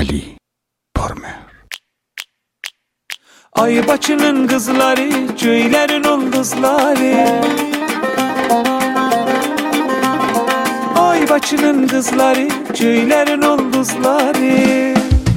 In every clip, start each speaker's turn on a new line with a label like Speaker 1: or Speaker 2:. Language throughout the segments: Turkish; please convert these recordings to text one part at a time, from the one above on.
Speaker 1: Ali Pormer.
Speaker 2: Ay Bakı'nın kızları, köylerin ulduzları. Ay Bakı'nın kızları, köylerin ulduzları.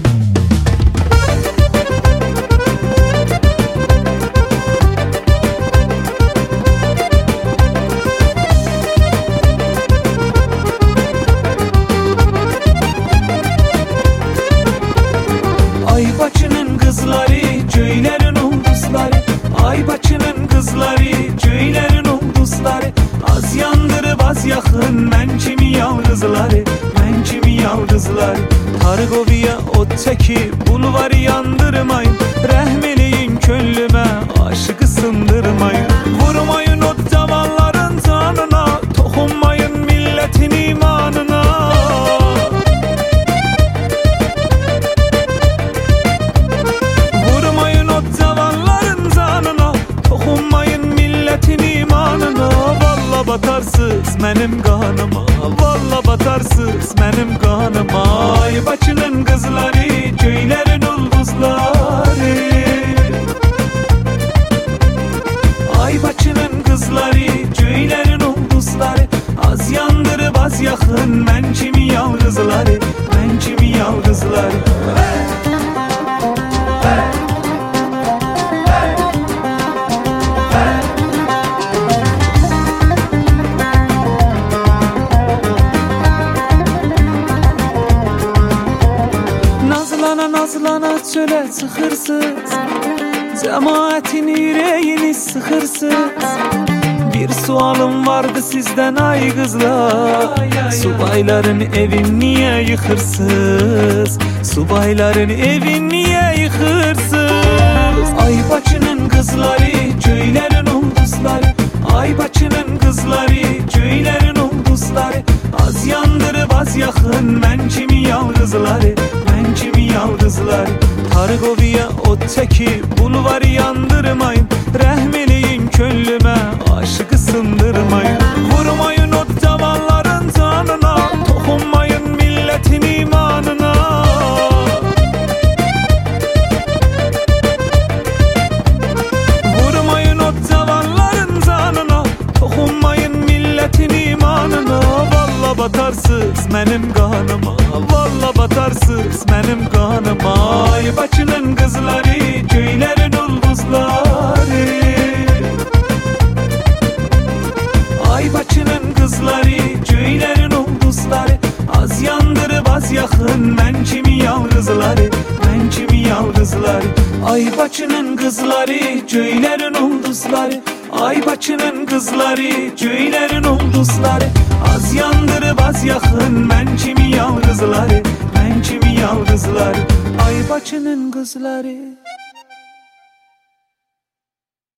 Speaker 2: Ay Bakı'nın kızları, köylerin ulduzları. Ay Bakı'nın kızları, köylerin ulduzları. Az yandırıp az yakın, mən kimi yalğızları, mən kimi yalğızları. Targoviya ot çekip bulvarı yandırmayın, rəhm eləyin könlümə, aşıqı sındırmayın. Vurmayın o cavanların canına, toxunmayın milletin imanına. Vurmayın o cavanların canına, toxunmayın milletin imanına. Valla batarsız mənim qanıma, valla batarsız mənim qanıma. Ay Bakı'nın kızları, köylerin ulduzları. Ay Bakı'nın kızları, köylerin ulduzları. Az yandırıp az yakın, mən kimi yalğızları, mən kimi yalğızları. Nazlana nazlana çölə çıxırsız, cəmaətin ürəyini sıxırsız. Bir sualım vardı sizdən ay qızlar, subayların evin niyə yıxırsız? Subayların evin niyə yıxırsız? Ay Bakı'nın kızları, köylerin ulduzları. Ay Bakı'nın kızları, köylerin ulduzları. Az yandırıp az yakın, mən kimi yalğızları, mən kimi yalğızları. Targoviya ot çekip bulvarı yandırmayın, rəhm eləyin könlümə, aşıqı sındırmayın. Vurmayın o cavanların canına, toxunmayın milletin imanına. Vurmayın o cavanların canına, toxunmayın milletin imanına. Valla batarsız mənim qanıma, valla batarsız mənim qanıma. Ay Bakı'nın kızları, köylerin ulduzları. Ay Bakı'nın kızları, köylerin ulduzları. Az yandırıp az yakın, mən kimi yalğızları, mən kimi yalğızları. Ay Bakı'nın kızları, köylerin ulduzları. Ay Bakı'nın kızları, köylerin ulduzları. Az yandırıp az yakın, mən kimi yalğızları, mən kimi yalğızları. Ay Bakı'nın kızları.